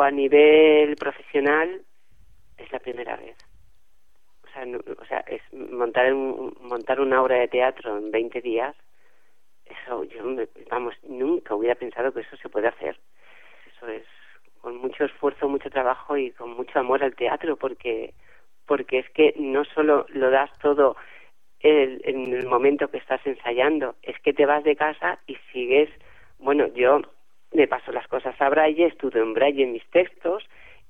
pero a nivel profesional es la primera vez. Es montar una obra de teatro en 20 días. Eso nunca hubiera pensado que eso se puede hacer. Eso es con mucho esfuerzo, mucho trabajo y con mucho amor al teatro, porque es que no solo lo das todo en el momento que estás ensayando, es que te vas de casa y sigues. Bueno, yo le paso las cosas a Braille, estudio en Braille mis textos